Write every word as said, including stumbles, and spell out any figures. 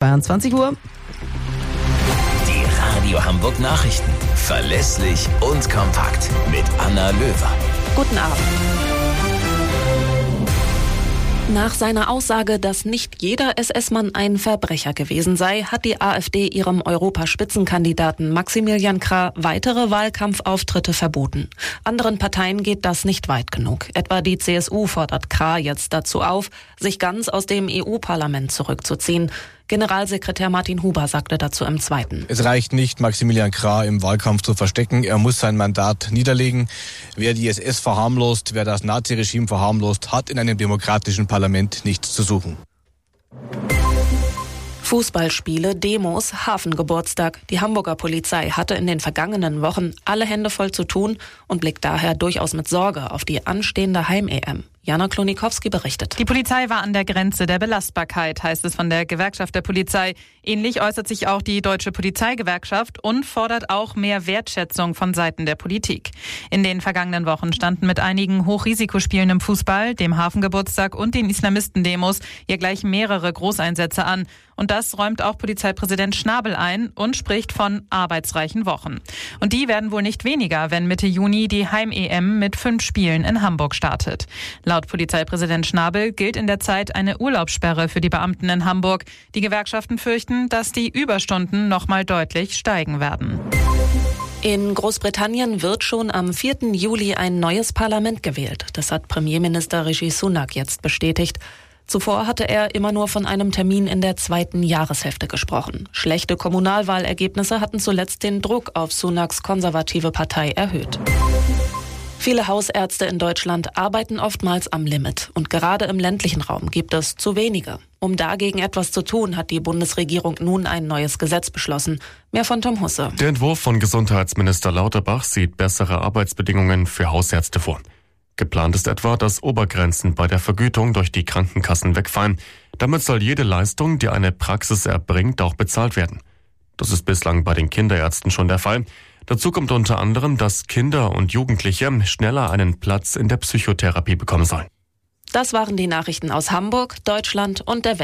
zweiundzwanzig Uhr. Die Radio Hamburg Nachrichten. Verlässlich und kompakt. Mit Anna Löwer. Guten Abend. Nach seiner Aussage, dass nicht jeder S S-Mann ein Verbrecher gewesen sei, hat die AfD ihrem Europaspitzenkandidaten Maximilian Krah weitere Wahlkampfauftritte verboten. Anderen Parteien geht das nicht weit genug. Etwa die C S U fordert Krah jetzt dazu auf, sich ganz aus dem E U-Parlament zurückzuziehen. Generalsekretär Martin Huber sagte dazu im Zweiten. Es reicht nicht, Maximilian Krah im Wahlkampf zu verstecken. Er muss sein Mandat niederlegen. Wer die S S verharmlost, wer das Naziregime verharmlost, hat in einem demokratischen Parlament nichts zu suchen. Fußballspiele, Demos, Hafengeburtstag. Die Hamburger Polizei hatte in den vergangenen Wochen alle Hände voll zu tun und blickt daher durchaus mit Sorge auf die anstehende Heim-E M. Jana Klonikowski berichtet. Die Polizei war an der Grenze der Belastbarkeit, heißt es von der Gewerkschaft der Polizei. Ähnlich äußert sich auch die Deutsche Polizeigewerkschaft und fordert auch mehr Wertschätzung von Seiten der Politik. In den vergangenen Wochen standen mit einigen Hochrisikospielen im Fußball, dem Hafengeburtstag und den Islamisten-Demos ja gleich mehrere Großeinsätze an. Und das räumt auch Polizeipräsident Schnabel ein und spricht von arbeitsreichen Wochen. Und die werden wohl nicht weniger, wenn Mitte Juni die Heim-E M mit fünf Spielen in Hamburg startet. Laut Polizeipräsident Schnabel gilt in der Zeit eine Urlaubssperre für die Beamten in Hamburg. Die Gewerkschaften fürchten, dass die Überstunden noch mal deutlich steigen werden. In Großbritannien wird schon am vierten Juli ein neues Parlament gewählt. Das hat Premierminister Rishi Sunak jetzt bestätigt. Zuvor hatte er immer nur von einem Termin in der zweiten Jahreshälfte gesprochen. Schlechte Kommunalwahlergebnisse hatten zuletzt den Druck auf Sunaks konservative Partei erhöht. Viele Hausärzte in Deutschland arbeiten oftmals am Limit. Und gerade im ländlichen Raum gibt es zu wenige. Um dagegen etwas zu tun, hat die Bundesregierung nun ein neues Gesetz beschlossen. Mehr von Tom Husse. Der Entwurf von Gesundheitsminister Lauterbach sieht bessere Arbeitsbedingungen für Hausärzte vor. Geplant ist etwa, dass Obergrenzen bei der Vergütung durch die Krankenkassen wegfallen. Damit soll jede Leistung, die eine Praxis erbringt, auch bezahlt werden. Das ist bislang bei den Kinderärzten schon der Fall. Dazu kommt unter anderem, dass Kinder und Jugendliche schneller einen Platz in der Psychotherapie bekommen sollen. Das waren die Nachrichten aus Hamburg, Deutschland und der Welt.